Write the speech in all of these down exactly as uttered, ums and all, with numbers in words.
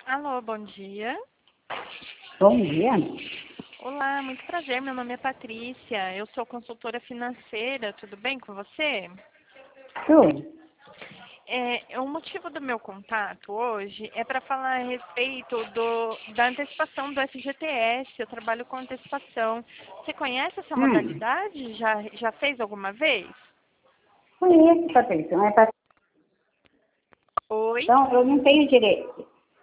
Alô, bom dia. Bom dia. Olá, muito prazer. Meu nome é Patrícia. Eu sou consultora financeira. Tudo bem com você? Tudo. É, o motivo do meu contato hoje é para falar a respeito do, da antecipação do F G T S. Eu trabalho com antecipação. Você conhece essa Hum. modalidade? Já, já fez alguma vez? Conheço, Patrícia, mas Patrícia, Oi? então, eu não tenho direito.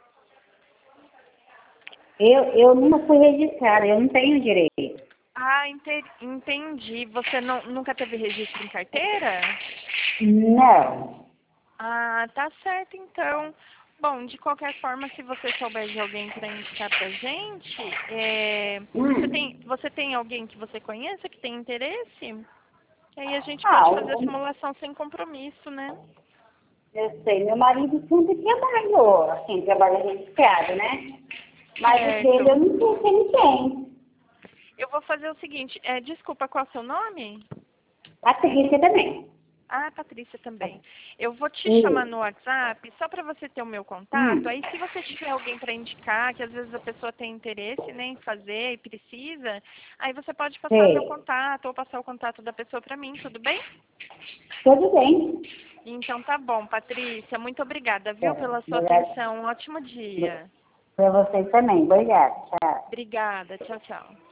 Eu, eu nunca fui registrada, eu não tenho direito. Ah, ente- entendi. Você não, nunca teve registro em carteira? Não. Ah, tá certo então. Bom, de qualquer forma, se você souber de alguém para indicar pra gente, é, você tem, Hum. você tem alguém que você conheça que tem interesse? Aí a gente Ah, pode fazer a o- simulação sem compromisso, né? eu sei, meu marido sempre trabalhou, assim, trabalha registrado, né? Mas o dele Certo. eu não sei se ele tem. Eu vou fazer o seguinte, é, desculpa, qual é o seu nome? Patrícia também. Ah, Patrícia também. Eu vou te chamar no Isso. WhatsApp só para você ter o meu contato. Aí, Hum. se você tiver alguém para indicar, que às vezes a pessoa tem interesse, né, em fazer e precisa, aí você pode passar o meu Sei. contato ou passar o contato da pessoa para mim, tudo bem? Tudo bem. Então tá bom, Patrícia. Muito obrigada, viu, É, pela sua obrigada. atenção. Um ótimo dia. Para vocês também. Obrigada. Tchau. Obrigada. Tchau, tchau.